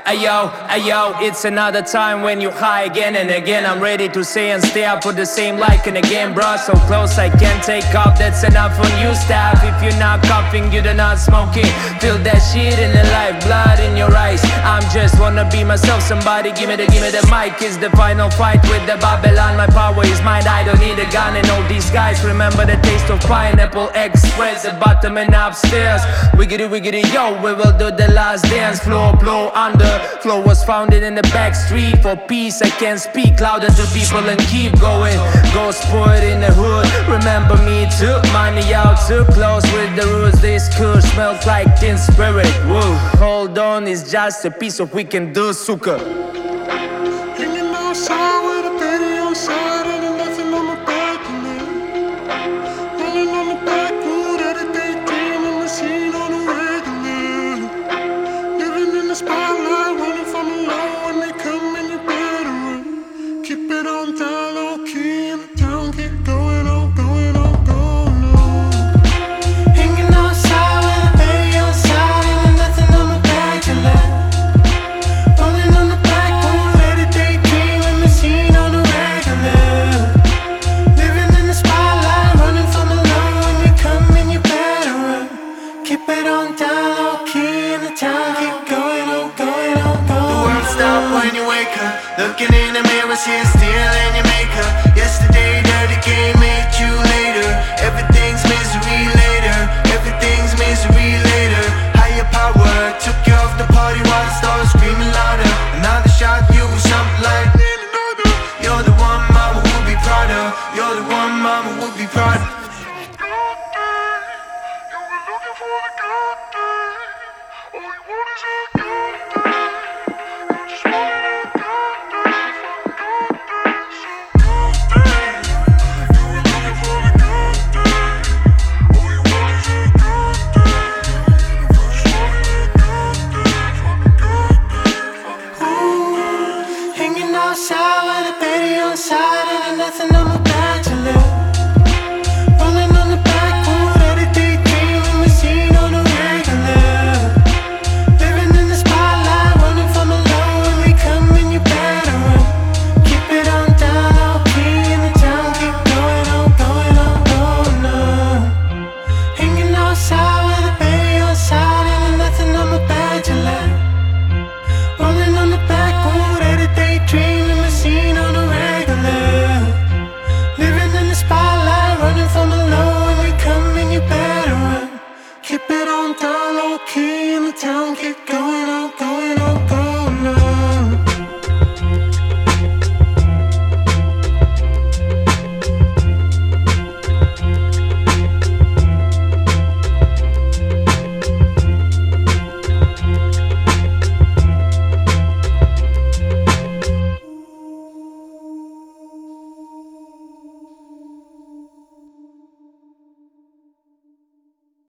Ayo, it's another time when you high again and again. I'm ready to say and stay up for the same like and again, bro. So close I can't take off, that's enough on you, staff. If you're not coughing, you're not smoking. Feel that shit in the life, blood in your eyes. I'm just wanna be myself, somebody give me the mic. It's the final fight with the Babylon. My power is mine, I don't need a gun and all these guys. Remember the taste of Pineapple Express, the bottom and upstairs. Wiggity, yo, we will do the last dance. Flow under. Flow was founded in the back street. For peace I can speak louder to people and keep going. Ghost poet in the hood, remember me. Took money out too close with the roots. This cool smells like tin spirit. Whoa, hold on, it's just a piece of we can do, suka. Hanging outside with a baby on side and nothing on my back, rolling on the back road, everyday dreaming, the scene on the regular. Living in the spotlight, running from the law. When they come in, you better run. Keep it on down, low key in the town, keep going on, going on, going on. Hanging outside with a baby on side and nothing on my back, rolling on the back road, everyday dreaming, the scene on the regular. Living in the spotlight, running from the law. When they come in, you better run. Keep it on down, low key in the town, keep going on, going on, going on. The world stop when you wake up. Looking in the mirror, see a steal in your makeup. Yesterday, dirty game.